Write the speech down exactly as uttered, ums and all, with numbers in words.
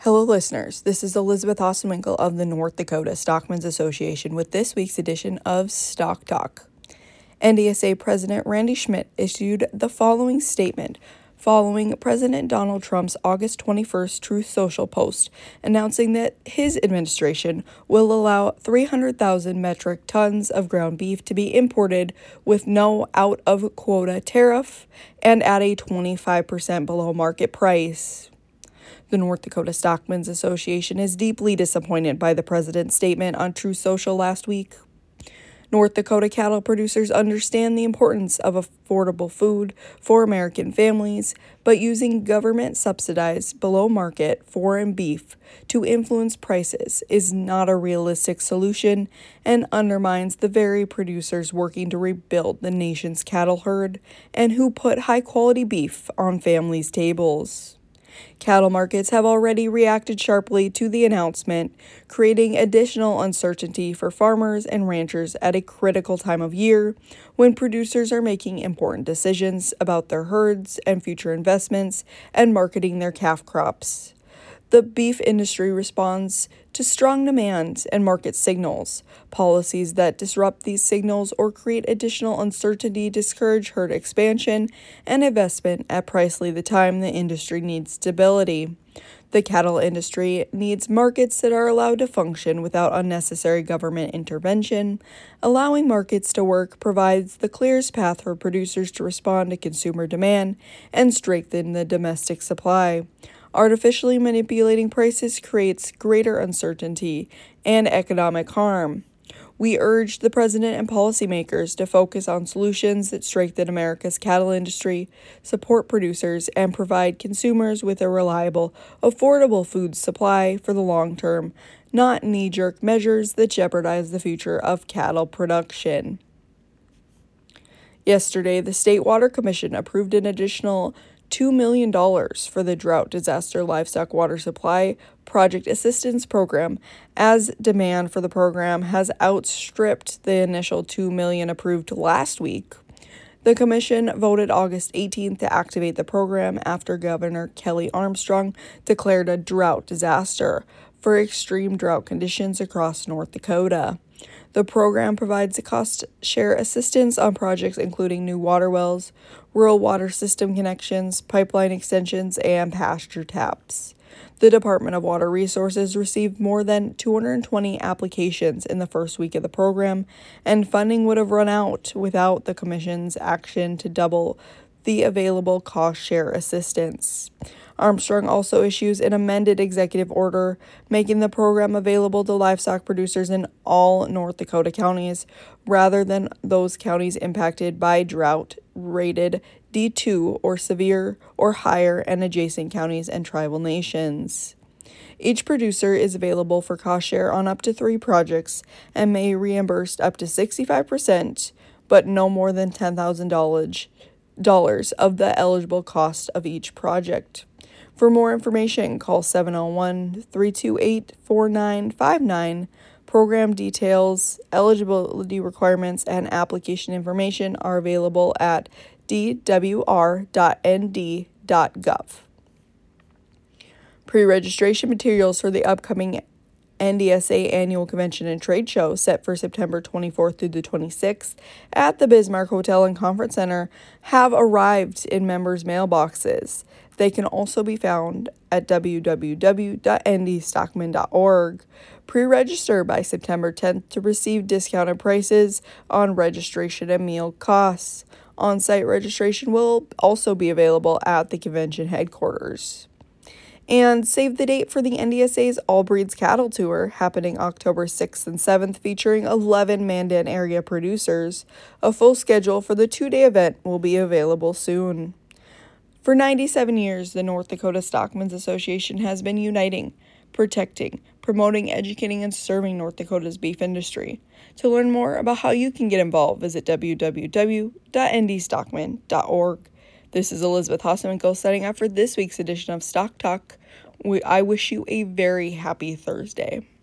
Hello, listeners. This is Elizabeth Ostenwinkle of the North Dakota Stockmen's Association with this week's edition of Stock Talk. N D S A President Randy Schmidt issued the following statement following President Donald Trump's August twenty-first Truth Social post announcing that his administration will allow three hundred thousand metric tons of ground beef to be imported with no out-of-quota tariff and at a twenty-five percent below market price. The North Dakota Stockmen's Association is deeply disappointed by the president's statement on Truth Social last week. North Dakota cattle producers understand the importance of affordable food for American families, but using government-subsidized below-market foreign beef to influence prices is not a realistic solution and undermines the very producers working to rebuild the nation's cattle herd and who put high-quality beef on families' tables. Cattle markets have already reacted sharply to the announcement, creating additional uncertainty for farmers and ranchers at a critical time of year when producers are making important decisions about their herds and future investments and marketing their calf crops. The beef industry responds to strong demand and market signals. Policies that disrupt these signals or create additional uncertainty discourage herd expansion and investment at precisely the time the industry needs stability. The cattle industry needs markets that are allowed to function without unnecessary government intervention. Allowing markets to work provides the clearest path for producers to respond to consumer demand and strengthen the domestic supply. Artificially manipulating prices creates greater uncertainty and economic harm. We urge the president and policymakers to focus on solutions that strengthen America's cattle industry, support producers, and provide consumers with a reliable, affordable food supply for the long term, not knee-jerk measures that jeopardize the future of cattle production. Yesterday, the State Water Commission approved an additional two million dollars for the Drought Disaster Livestock Water Supply Project Assistance Program, as demand for the program has outstripped the initial two million dollars approved last week. The commission voted August eighteenth to activate the program after Governor Kelly Armstrong declared a drought disaster for extreme drought conditions across North Dakota. The program provides cost-share assistance on projects including new water wells, rural water system connections, pipeline extensions, and pasture taps. The Department of Water Resources received more than two hundred twenty applications in the first week of the program, and funding would have run out without the Commission's action to double the available cost-share assistance. Armstrong also issues an amended executive order making the program available to livestock producers in all North Dakota counties rather than those counties impacted by drought rated D two or severe or higher and adjacent counties and tribal nations. Each producer is available for cost share on up to three projects and may reimburse up to sixty-five percent, but no more than ten thousand dollars of the eligible cost of each project. For more information, call seven oh one, three two eight, four nine five nine. Program details, eligibility requirements, and application information are available at d w r dot n d dot gov. Pre-registration materials for the upcoming N D S A Annual Convention and Trade Show set for September twenty-fourth through the twenty-sixth at the Bismarck Hotel and Conference Center have arrived in members' mailboxes. They can also be found at w w w dot n d stockman dot org. Pre-register by September tenth to receive discounted prices on registration and meal costs. On-site registration will also be available at the convention headquarters. And save the date for the N D S A's All Breeds Cattle Tour, happening October sixth and seventh, featuring eleven Mandan area producers. A full schedule for the two-day event will be available soon. For ninety-seven years, the North Dakota Stockmen's Association has been uniting, protecting, promoting, educating, and serving North Dakota's beef industry. To learn more about how you can get involved, visit w w w dot n d stockman dot org. This is Elizabeth Ostenwinkle signing out for this week's edition of Stock Talk. We, I wish you a very happy Thursday.